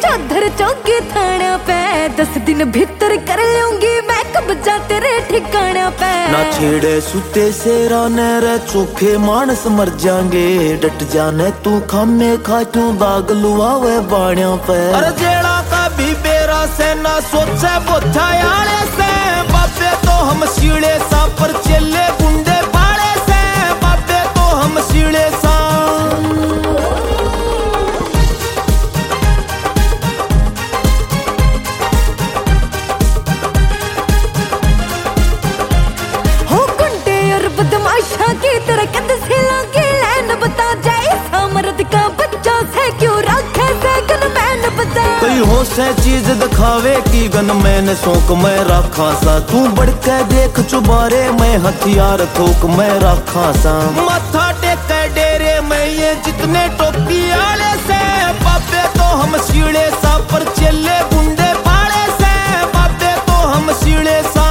चादर चौकी थाना पे 10 दिन भीतर कर लूंगी मैं कब्जा तेरे ठिकाना पे। ना छेड़े सुते से राने रे चोखे मानस मर जाएंगे डट जाने तू खामे खा क्यों दाग लुआवे बाणिया पे। अरे जेड़ा का भी बेरा से ना सोचे बोथा याले से बाबे तो हम सीढ़े सा पर चले गुंडे बाड़े से बाबे तो हम सीढ़े सा। बदमाशा की तरह कद से लगे लैन बता जाए सामर्द का बच्चा से क्यों रखे से गनमैन बता। कोई हो से चीज दिखावे की गनमैन शौक मैं रखा सा तू बढ़ के देख चुबारे मैं हथियार थोक मैं रखा सा। माथा टेक डेरे में ये जितने टोपी आले से बाबे तो हम सीढ़े सा पर चले गुंडे पाले से बाबे तो हम सीढ़े सा।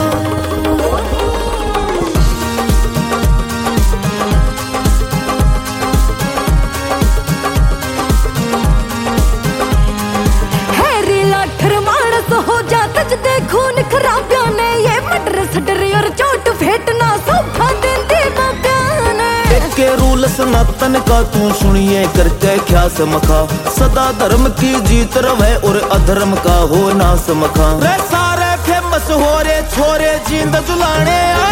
हो जाता जदे खून खराबिया ने ये मटर सटर और चोट फेटना सोफा देंदे बाबिया ने। के रूल सनातन का तू सुनिए करके ख्यास मखा सदा धर्म की जीत रवे और अधर्म का हो नास मखा। रे सारे फेमस हो रे छोरे जींद जुलाने